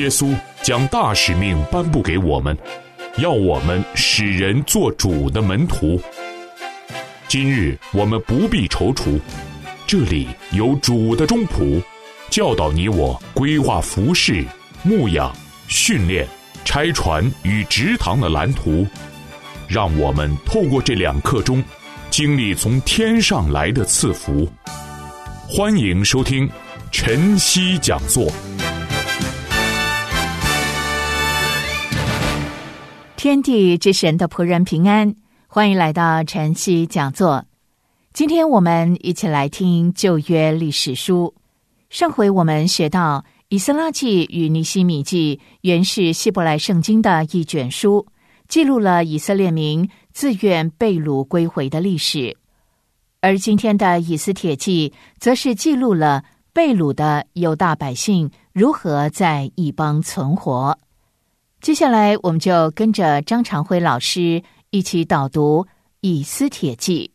稣将大使命颁布给我们，要我们使人做主的门徒。今日我们不必踌躇，这里有主的中仆，教导你我规划服事、牧养、训练、拆船与植堂的蓝图，让我们透过这2课中经历从天上来的赐福。欢迎收听晨曦讲座。 天地之神的仆人平安，欢迎来到晨曦讲座。今天我们一起来听旧约历史书。上回我们学到以斯拉记与尼希米记原是希伯来圣经的一卷书，记录了以色列民自愿被掳归回的历史。而今天的以斯帖记则是记录了被掳的犹大百姓如何在异邦存活。接下来我们就跟着张长辉老师一起导读以斯帖记。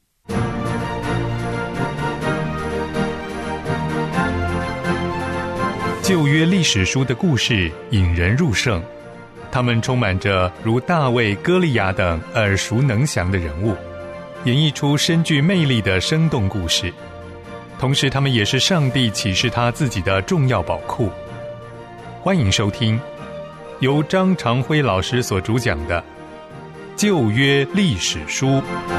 旧约历史书的故事引人入胜，他们充满着如大卫、歌利亚等耳熟能详的人物，演绎出深具魅力的生动故事。同时他们也是上帝启示他自己的重要宝库。欢迎收听由张长辉老师所主讲的旧约历史书。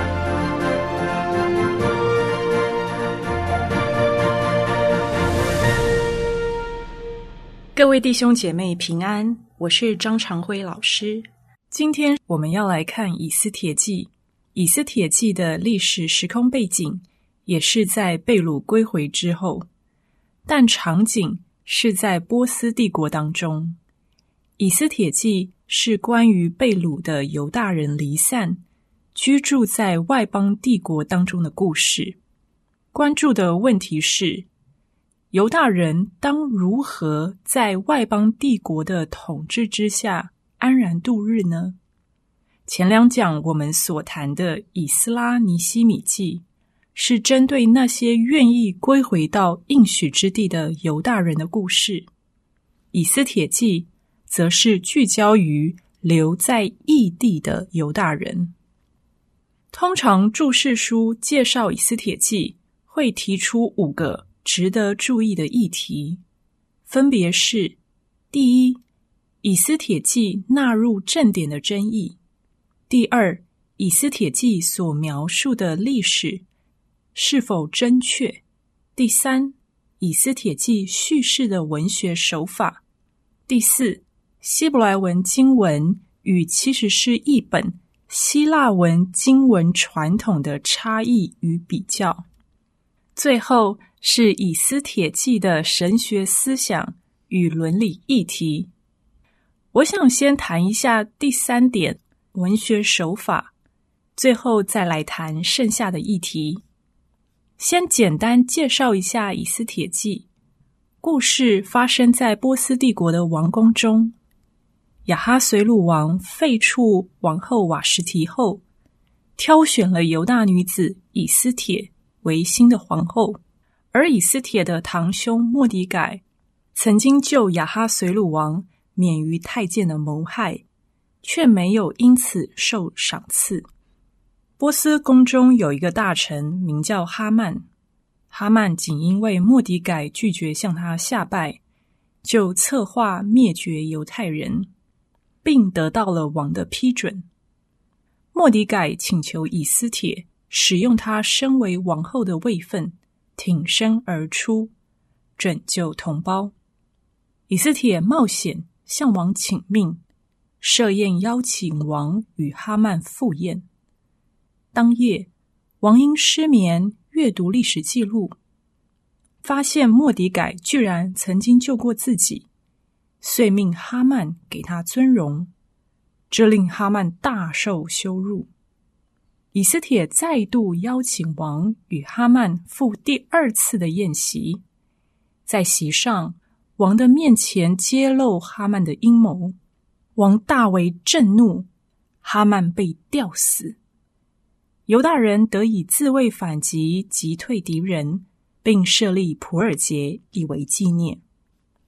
各位弟兄姐妹平安，我是张长辉老师。今天我们要来看以斯帖记。以斯帖记的历史时空背景也是在被掳归回之后，但场景是在波斯帝国当中。以斯帖记是关于被掳的犹大人离散，居住在外邦帝国当中的故事。关注的问题是，犹大人当如何在外邦帝国的统治之下安然度日呢？前2讲我们所谈的以斯拉尼希米记，是针对那些愿意归回到应许之地的犹大人的故事。以斯帖记则是聚焦于留在异地的犹大人。通常注释书介绍以斯帖记会提出5个值得注意的议题，分别是：第一，以斯帖记纳入正典的争议；第二，以斯帖记所描述的历史是否真确；第三，以斯帖记叙事的文学手法；第四，希伯来文经文与70士译本希腊文经文传统的差异与比较；最后是以斯帖记的神学思想与伦理议题。我想先谈一下第3点，文学手法，最后再来谈剩下的议题。先简单介绍一下以斯帖记。故事发生在波斯帝国的王宫中，亚哈随鲁王废黜王后瓦实提后，挑选了犹大女子以斯帖为新的皇后。而以斯帖的堂兄末底改曾经救亚哈随鲁王免于太监的谋害，却没有因此受赏赐。波斯宫中有一个大臣名叫哈曼，哈曼仅因为末底改拒绝向他下拜，就策划灭绝犹太人，并得到了王的批准。末底改请求以斯帖使用他身为王后的位分，挺身而出，拯救同胞。以斯帖冒险向王请命，设宴邀请王与哈曼赴宴。当夜，王因失眠阅读历史记录，发现末底改居然曾经救过自己，遂命哈曼给他尊荣，这令哈曼大受羞辱。以斯帖再度邀请王与哈曼赴第2次的宴席，在席上，王的面前揭露哈曼的阴谋，王大为震怒，哈曼被吊死。犹大人得以自卫反击，击退敌人，并设立普珥节以为纪念。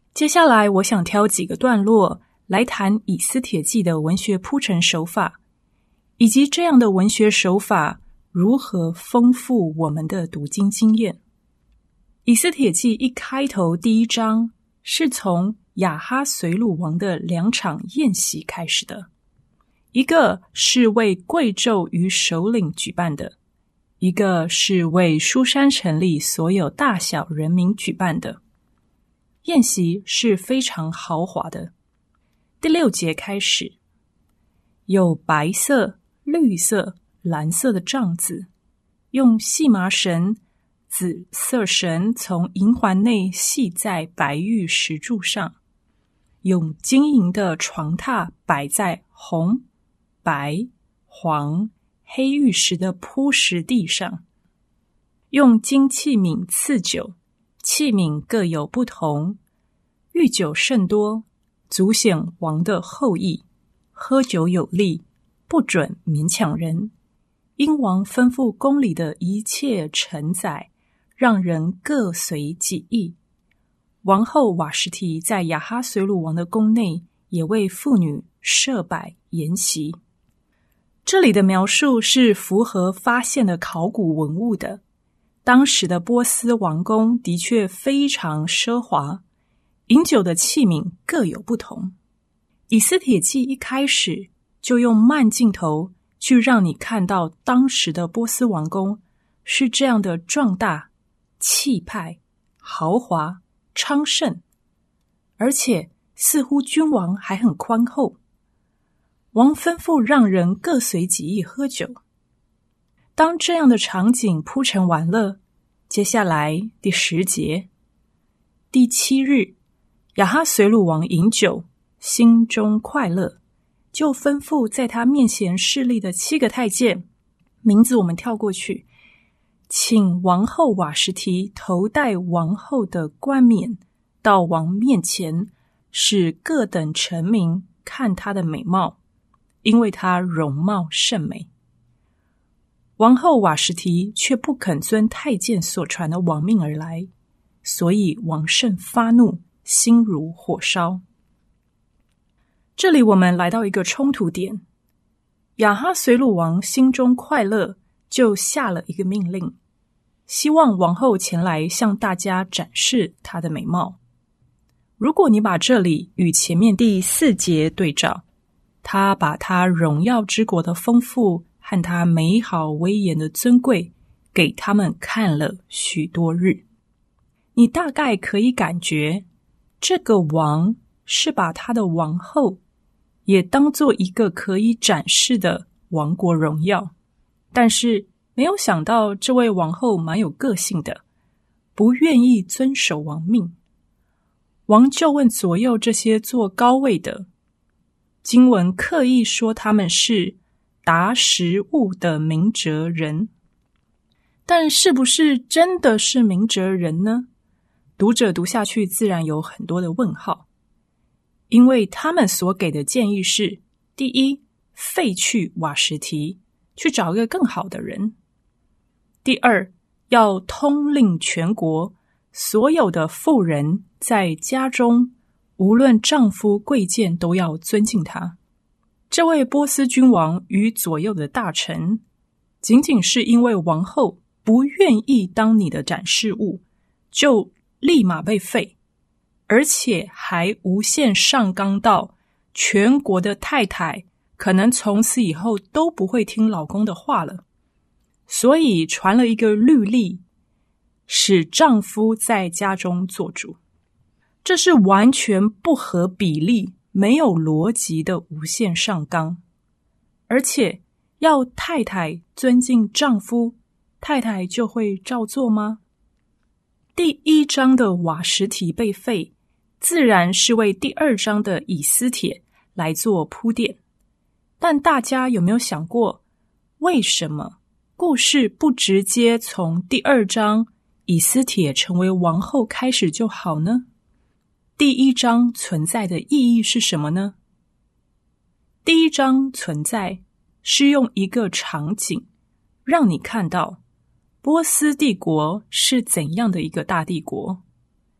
接下来我想挑几个段落来谈以斯帖记的文学铺陈手法，以及这样的文学手法如何丰富我们的读经经验。以斯帖记一开头第一章是从亚哈随鲁王的2场宴席开始的，一个是为贵胄与首领举办的，一个是为书珊城里所有大小人民举办的。宴席是非常豪华的。第6节开始，有白色、绿色、蓝色的帐子，用细麻绳、紫色绳从银环内系在白玉石柱上，用金银的床榻摆在红、白、黄、黑玉石的铺石地上，用金器皿赐酒，器皿各有不同，御酒甚多，足显王的厚意，喝酒有力，不准勉强人。因王吩咐宫里的一切臣宰，让人各随己意。王后瓦实提在亚哈随鲁王的宫内，也为妇女设摆筵席。这里的描述是符合发现的考古文物的。当时的波斯王宫的确非常奢华，饮酒的器皿各有不同。以斯帖记一开始就用慢镜头去让你看到当时的波斯王宫是这样的壮大、气派、豪华、昌盛，而且似乎君王还很宽厚。王吩咐让人各随己意喝酒。当这样的场景铺陈完了，接下来第10节，第7日，亚哈随鲁王饮酒，心中快乐，就吩咐在他面前侍立的7个太监，名字我们跳过去，请王后瓦实提头戴王后的冠冕到王面前，使各等臣民看她的美貌，因为她容貌甚美。王后瓦实提却不肯遵太监所传的王命而来，所以王甚发怒，心如火烧。这里我们来到一个冲突点，亚哈随鲁王心中快乐，就下了一个命令，希望王后前来向大家展示她的美貌。如果你把这里与前面第4节对照，他把他荣耀之国的丰富和他美好威严的尊贵给他们看了许多日。你大概可以感觉，这个王是把他的王后也当作一个可以展示的王国荣耀，但是没有想到这位王后蛮有个性的，不愿意遵守王命。王就问左右这些坐高位的，经文刻意说他们是达时务的明哲人，但是不是真的是明哲人呢？读者读下去自然有很多的问号，因为他们所给的建议是：第一，废去瓦实提，去找一个更好的人；第二，要通令全国，所有的妇人在家中，无论丈夫贵贱，都要尊敬他。这位波斯君王与左右的大臣，仅仅是因为王后不愿意当你的展示物，就立马被废，而且还无限上纲到全国的太太可能从此以后都不会听老公的话了。所以传了一个律例，使丈夫在家中做主。这是完全不合比例、没有逻辑的无限上纲。而且要太太尊敬丈夫，太太就会照做吗？第1章的瓦实提被废，自然是为第2章的以斯帖来做铺垫。但大家有没有想过，为什么故事不直接从第2章以斯帖成为王后开始就好呢？第1章存在的意义是什么呢？第1章存在是用一个场景让你看到波斯帝国是怎样的一个大帝国。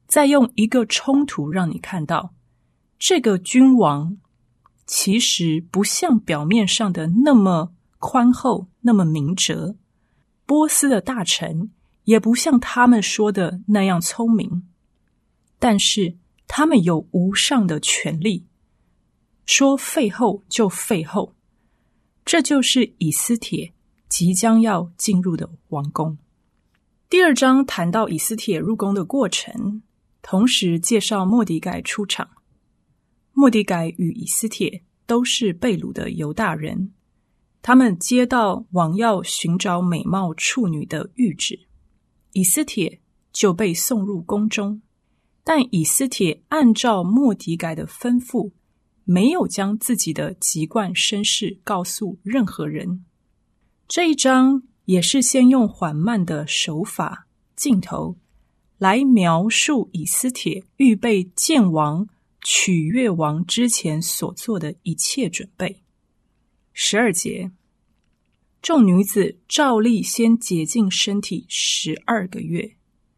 再用一个冲突让你看到，这个君王其实不像表面上的那么宽厚，那么明哲。波斯的大臣也不像他们说的那样聪明，但是他们有无上的权力，说废后就废后。这就是以斯帖即将要进入的王宫。第2章谈到以斯帖入宫的过程，同时介绍末底改出场。末底改与以斯帖都是被掳的犹大人，他们接到王要寻找美貌处女的谕旨，以斯帖就被送入宫中。但以斯帖按照末底改的吩咐，没有将自己的籍贯身世告诉任何人。这一章也是先用缓慢的手法镜头来描述以斯帖预备见王取悦王之前所做的一切准备。12节，众女子照例先洁净身体12个月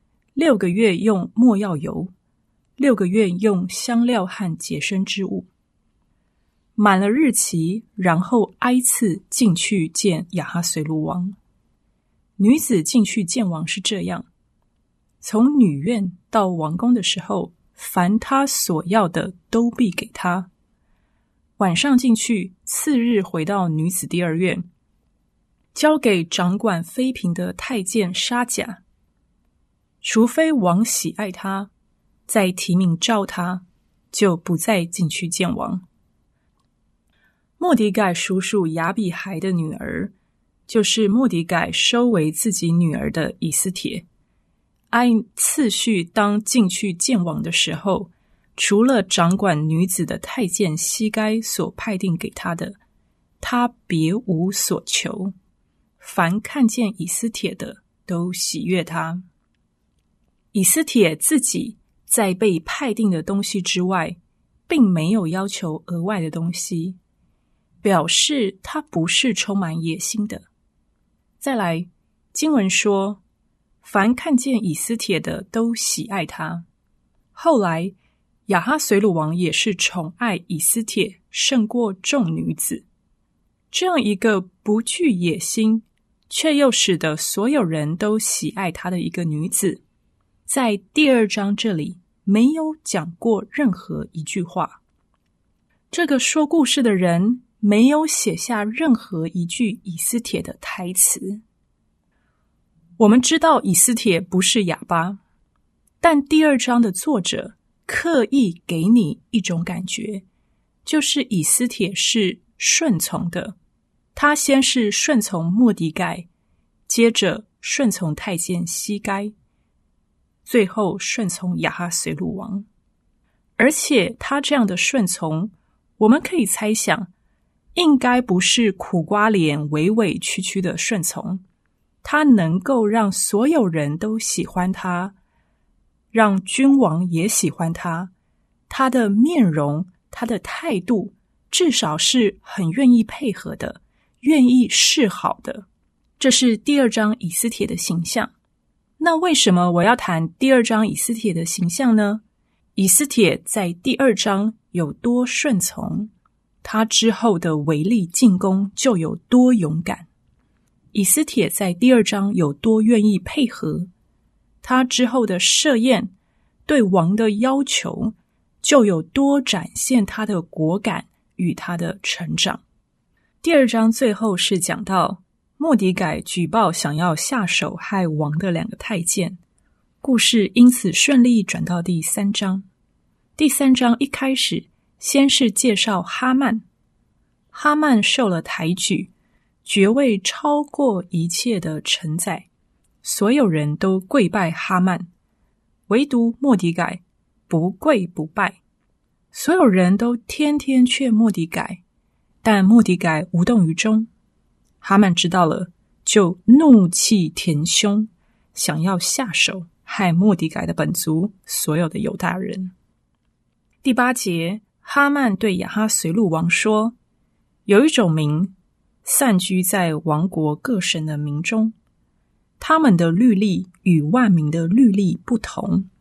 ，6个月用没药油，6个月用香料和洁身之物。满了日期，然后挨次进去见亚哈随鲁王。女子进去见王是这样：从女院到王宫的时候，凡她所要的都必给她。晚上进去，次日回到女子第2院，交给掌管妃嫔的太监沙甲。除非王喜爱她，再提名召她，就不再进去见王。末底改叔叔亚比孩的女儿，就是末底改收为自己女儿的以斯帖。按次序当进去见王的时候，除了掌管女子的太监西该所派定给他的，他别无所求。凡看见以斯帖的，都喜悦他。以斯帖自己在被派定的东西之外，并没有要求额外的东西，表示他不是充满野心的。再来，经文说，凡看见以斯帖的都喜爱他。后来，亚哈随鲁王也是宠爱以斯帖胜过众女子。这样一个不具野心，却又使得所有人都喜爱她的一个女子，在第2章这里没有讲过任何一句话。这个说故事的人没有写下任何一句以斯帖的台词。我们知道以斯帖不是哑巴，但第2章的作者刻意给你一种感觉，就是以斯帖是顺从的。他先是顺从末底改，接着顺从太监西该，最后顺从亚哈随鲁王。而且他这样的顺从，我们可以猜想，应该不是苦瓜脸委委屈屈的顺从，他能够让所有人都喜欢他，让君王也喜欢他，他的面容，他的态度，至少是很愿意配合的，愿意示好的。这是第2章以斯帖的形象。那为什么我要谈第2章以斯帖的形象呢？以斯帖在第2章有多顺从，他之后的围力进攻就有多勇敢。以斯帖在第2章有多愿意配合，他之后的设宴对王的要求就有多展现他的果敢与他的成长。第2章最后是讲到末底改举报想要下手害王的2个太监，故事因此顺利转到第3章。第3章一开始先是介绍哈曼，哈曼受了抬举，爵位超过一切的臣宰，所有人都跪拜哈曼，唯独末底改不跪不拜。所有人都天天劝末底改，但末底改无动于衷。哈曼知道了，就怒气填胸，想要下手害末底改的本族所有的犹大人。第8节，哈曼对亚哈随鲁王说，有一种民散居在王国各省的民中，他们的律例与万民的律例不同，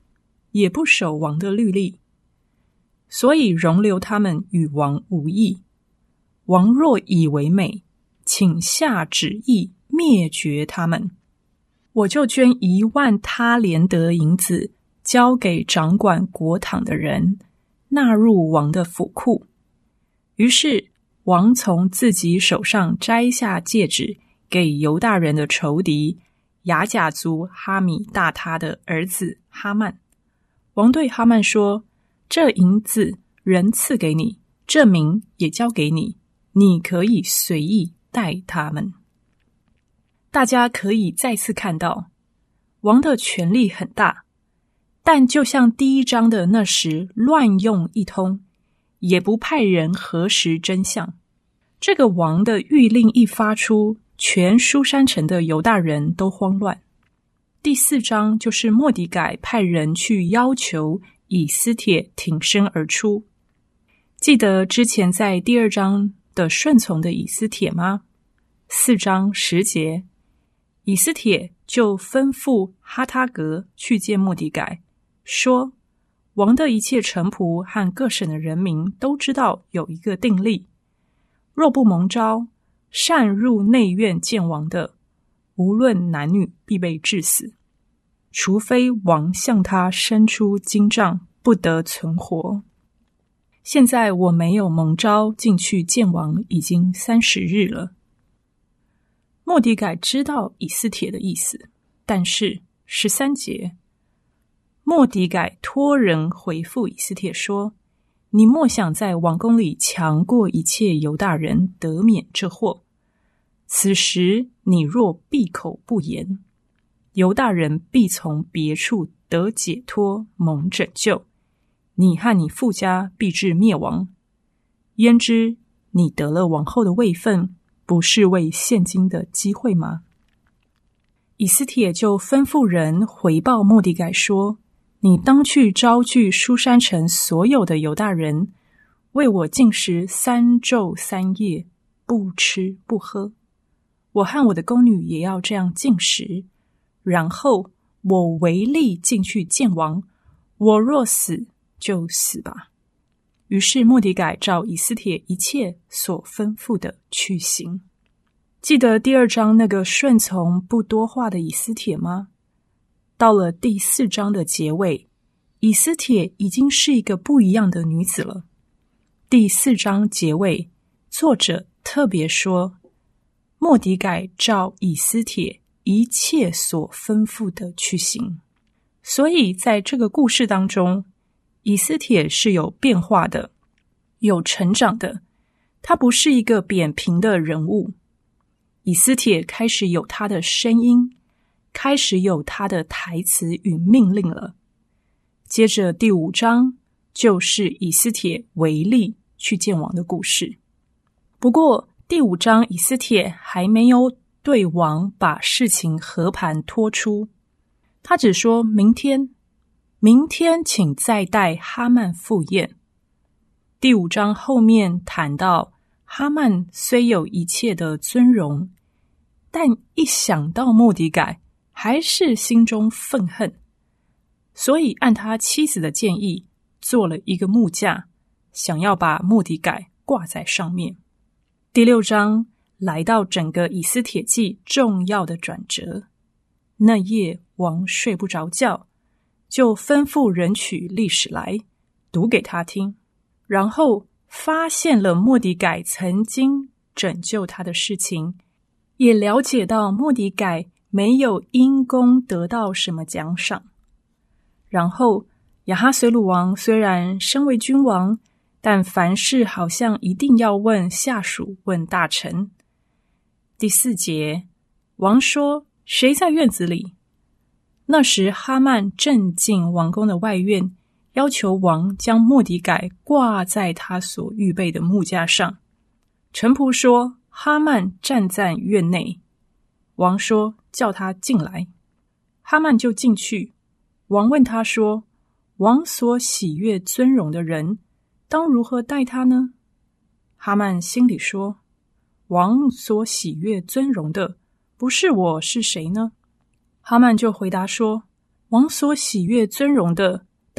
也不守王的律例，所以容留他们与王无异。王若以为美，请下旨意灭绝他们，我就捐10000他连得银子，交给掌管国帑的人，纳入王的府库。于是王从自己手上摘下戒指，给犹大人的仇敌亚甲族哈米大他的儿子哈曼。王对哈曼说，这银子人赐给你，这名也交给你，你可以随意待他们。大家可以再次看到，王的权力很大，但就像第1章的那时乱用一通，也不派人核实真相。这个王的谕令一发出，全书珊城的犹大人都慌乱。第4章就是末底改派人去要求以斯帖挺身而出。记得之前在第2章的顺从的以斯帖吗？4章10节，以斯帖就吩咐哈他格去见末底改，说王的一切臣仆和各省的人民都知道有一个定例，若不蒙召，擅入内院见王的，无论男女，必被治死，除非王向他伸出金杖，不得存活。现在我没有蒙召进去见王，已经30日了。末底改知道以斯帖的意思，但是13节，末底改托人回复以斯帖说，你莫想在王宫里强过一切犹大人，得免这祸。此时你若闭口不言，犹大人必从别处得解脱，蒙拯救，你和你父家必至灭亡。焉知你得了王后的位分，不是为现今的机会吗？以斯帖就吩咐人回报末底改说，你当去招聚书珊城所有的犹大人，为我禁食3昼3夜，不吃不喝。我和我的宫女也要这样禁食，然后我违例进去见王，我若死就死吧。于是末底改照以斯帖一切所吩咐的去行。记得第2章那个顺从不多话的以斯帖吗？到了第4章的结尾，以斯帖已经是一个不一样的女子了。第4章结尾，作者特别说，末底改照以斯帖一切所吩咐的去行。所以在这个故事当中，以斯帖是有变化的，有成长的，他不是一个扁平的人物。以斯帖开始有他的声音，开始有他的台词与命令了。接着第5章就是以斯帖违例去见王的故事。不过第5章以斯帖还没有对王把事情和盘托出，他只说明天请再带哈曼赴宴。第5章后面谈到哈曼虽有一切的尊荣，但一想到末底改，还是心中愤恨，所以按他妻子的建议，做了一个木架，想要把末底改挂在上面。第6章来到整个以斯帖记重要的转折。那夜王睡不着觉，就吩咐人取历史来读给他听，然后发现了末底改曾经拯救他的事情，也了解到末底改没有因功得到什么奖赏。然后亚哈随鲁王虽然身为君王，但凡事好像一定要问下属，问大臣。第4节，王说，谁在院子里？那时哈曼正进王宫的外院，要求王将末底改挂在他所预备的木架上。臣仆说，哈曼站在院内。王说，叫他进来。哈曼就进去。王问他说，王所喜悦尊荣的人，当如何待他呢？哈曼心里说，王所喜悦尊荣的，不是我是谁呢？哈曼就回答说，王所喜悦尊荣的，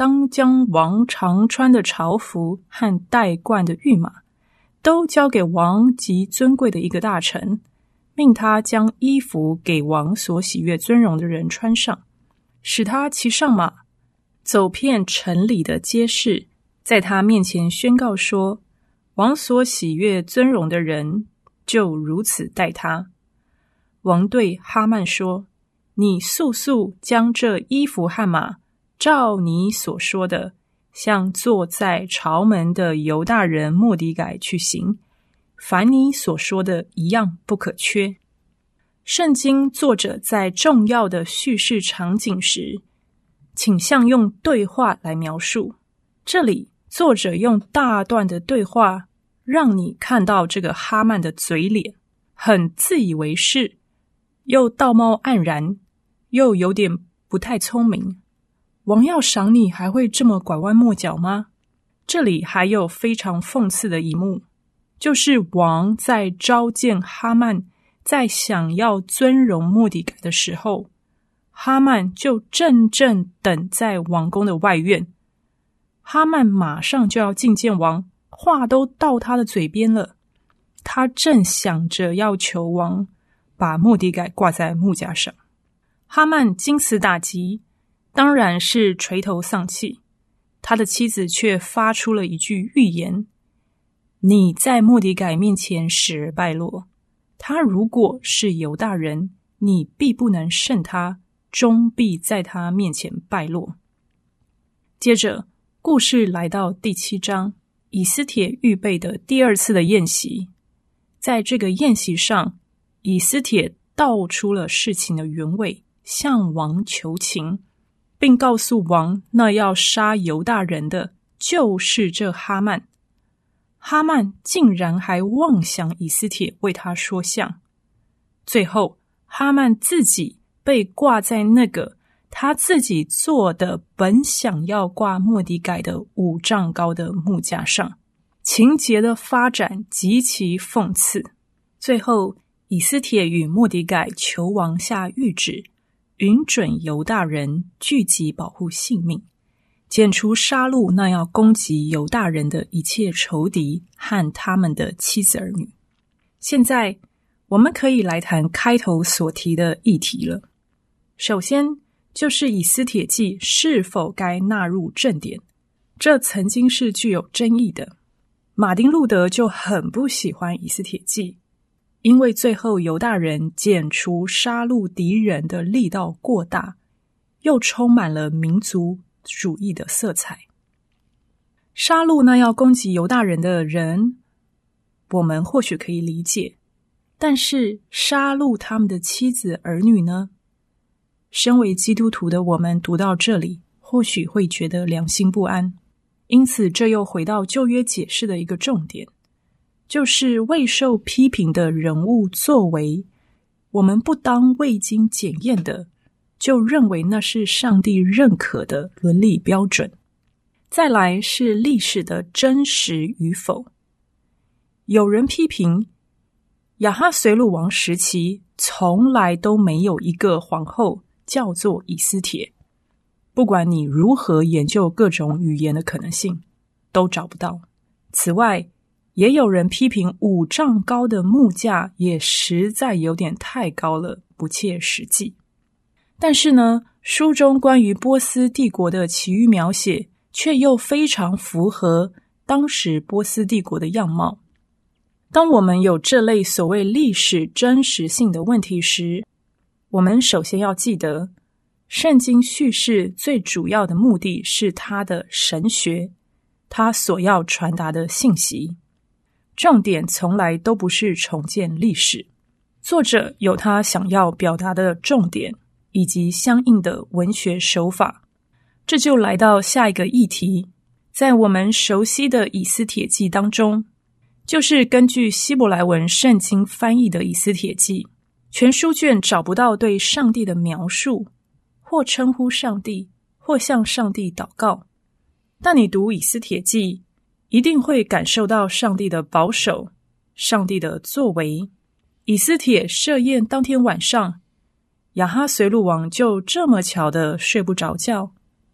当将王常穿的朝服和戴冠的御马都交给王极尊贵的一个大臣，命他将衣服给王所喜悦尊荣的人穿上，使他骑上马，走遍城里的街市，在他面前宣告说，王所喜悦尊荣的人就如此待他。王对哈曼说，你速速将这衣服和马照你所说的，向坐在朝门的犹大人末底改去行，凡你所说的一样不可缺。圣经作者在重要的叙事场景时，倾向用对话来描述。这里作者用大段的对话，让你看到这个哈曼的嘴脸，很自以为是，又道貌岸然，又有点不太聪明。王要赏你，还会这么拐弯抹角吗？这里还有非常讽刺的一幕，就是王在召见哈曼，在想要尊荣末底改的时候，哈曼就正等在王宫的外院。哈曼马上就要觐见王，话都到他的嘴边了，他正想着要求王把末底改挂在木架上。哈曼经此打击，当然是垂头丧气。他的妻子却发出了一句预言，你在末底改面前使而败落，他如果是犹大人，你必不能胜他，终必在他面前败落。接着故事来到第7章，以斯帖预备的第2次的宴席。在这个宴席上，以斯帖道出了事情的原委，向王求情，并告诉王，那要杀犹大人的就是这哈曼。哈曼竟然还妄想以斯帖为他说相。最后哈曼自己被挂在那个他自己做的本想要挂末底改的5丈高的木架上。情节的发展极其讽刺。最后以斯帖与末底改求王下谕旨，允准犹大人聚集保护性命，剪除杀戮那要攻击犹大人的一切仇敌和他们的妻子儿女。现在我们可以来谈开头所提的议题了。首先就是以斯帖记是否该纳入正典，这曾经是具有争议的。马丁路德就很不喜欢以斯帖记，因为最后犹大人剪除杀戮敌人的力道过大，又充满了民族主义的色彩。杀戮那要攻击犹大人的人，我们或许可以理解，但是杀戮他们的妻子儿女呢？身为基督徒的我们读到这里，或许会觉得良心不安。因此这又回到旧约解释的一个重点，就是未受批评的人物作为，我们不当未经检验的，就认为那是上帝认可的伦理标准。再来是历史的真实与否。有人批评亚哈随鲁王时期从来都没有一个皇后叫做以斯帖，不管你如何研究各种语言的可能性，都找不到。此外，也有人批评5丈高的木架也实在有点太高了，不切实际。但是呢，书中关于波斯帝国的其余描写却又非常符合当时波斯帝国的样貌。当我们有这类所谓历史真实性的问题时，我们首先要记得，圣经叙事最主要的目的是它的神学，它所要传达的信息。重点从来都不是重建历史，作者有他想要表达的重点以及相应的文学手法。这就来到下一个议题，在我们熟悉的以斯帖记当中，就是根据希伯来文圣经翻译的以斯帖记，全书卷找不到对上帝的描述，或称呼上帝，或向上帝祷告。但你读以斯帖记，一定会感受到上帝的保守，上帝的作为。以斯帖设宴当天晚上，亚哈随鲁王就这么巧的睡不着觉，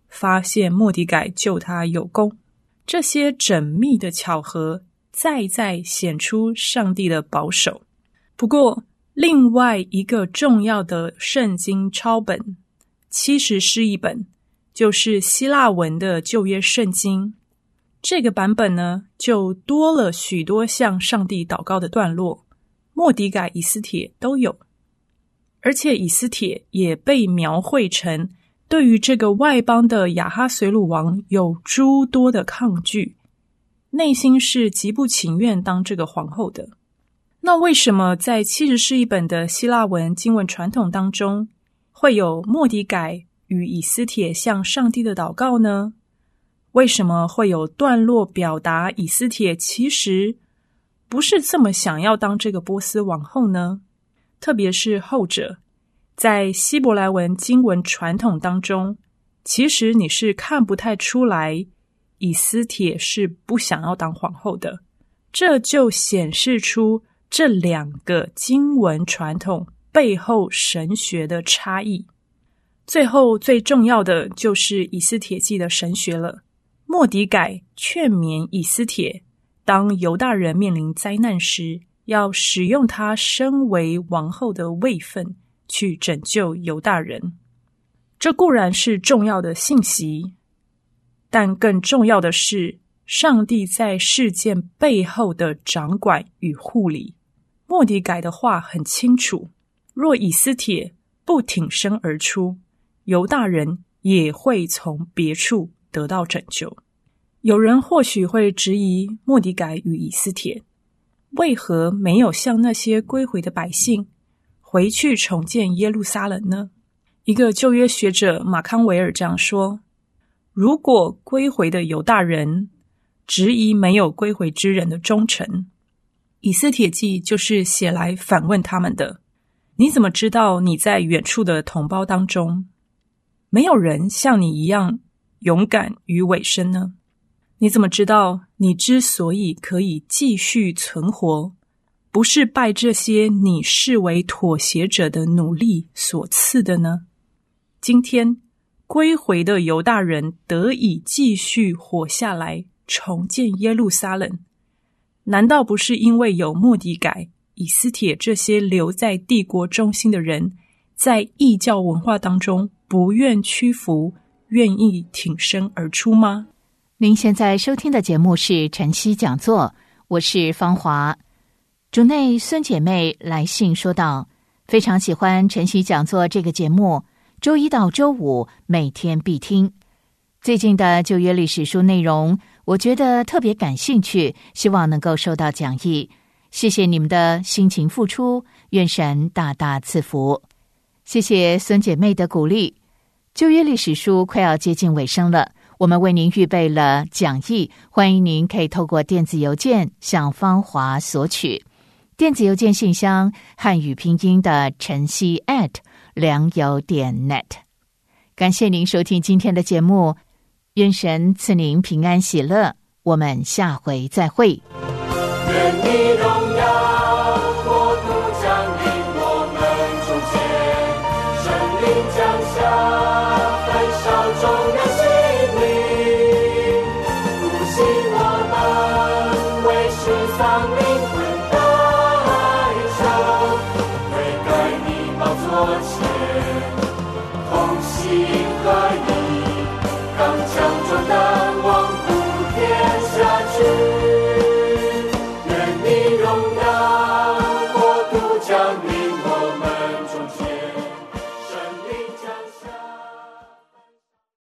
发现末底改救他有功。这些缜密的巧合再显出上帝的保守。不过另外一个重要的圣经抄本70释义本，就是希腊文的旧约圣经。这个版本呢，就多了许多向上帝祷告的段落，末底改、以斯帖都有。而且以斯帖也被描绘成对于这个外邦的亚哈随鲁王有诸多的抗拒，内心是极不情愿当这个皇后的。那为什么在70释义本的希腊文经文传统当中，会有末底改与以斯帖向上帝的祷告呢？为什么会有段落表达以斯帖其实不是这么想要当这个波斯王后呢？特别是后者，在希伯来文经文传统当中，其实你是看不太出来以斯帖是不想要当皇后的。这就显示出这两个经文传统背后神学的差异。最后最重要的就是以斯帖记的神学了。末底改劝勉以斯帖，当犹大人面临灾难时，要使用他身为王后的位分去拯救犹大人。这固然是重要的信息，但更重要的是上帝在事件背后的掌管与护理。末底改的话很清楚，若以斯帖不挺身而出，犹大人也会从别处得到拯救。有人或许会质疑末底改与以斯帖为何没有向那些归回的百姓回去重建耶路撒冷呢？一个旧约学者马康维尔这样说，如果归回的犹大人质疑没有归回之人的忠诚，以斯帖记就是写来反问他们的。你怎么知道你在远处的同胞当中没有人像你一样勇敢与委身呢？你怎么知道你之所以可以继续存活，不是拜这些你视为妥协者的努力所赐的呢？今天归回的犹大人得以继续活下来，重建耶路撒冷，难道不是因为有末底改、以斯帖这些留在帝国中心的人在异教文化当中不愿屈服，愿意挺身而出吗？ 您现在收听的节目是晨曦讲座，我是芳华。主内孙姐妹来信说道，非常喜欢晨曦讲座这个节目，周一到周五每天必听。最近的旧约历史书内容我觉得特别感兴趣，希望能够收到讲义。谢谢你们的辛勤付出，愿神大大赐福。谢谢孙姐妹的鼓励。旧约历史书快要接近尾声了，我们为您预备了讲义，欢迎您可以透过电子邮件向芳华索取。电子邮件信箱汉语拼音的晨曦@良友.net。感谢您收听今天的节目，愿神赐您平安喜乐，我们下回再会。 愿你荣耀国度降临我们中间，圣灵降下焚烧众人心灵，复兴我们为世丧灵魂代求，悔改你宝座前同心合一，刚强壮胆往普天下去。荣耀国度降临我们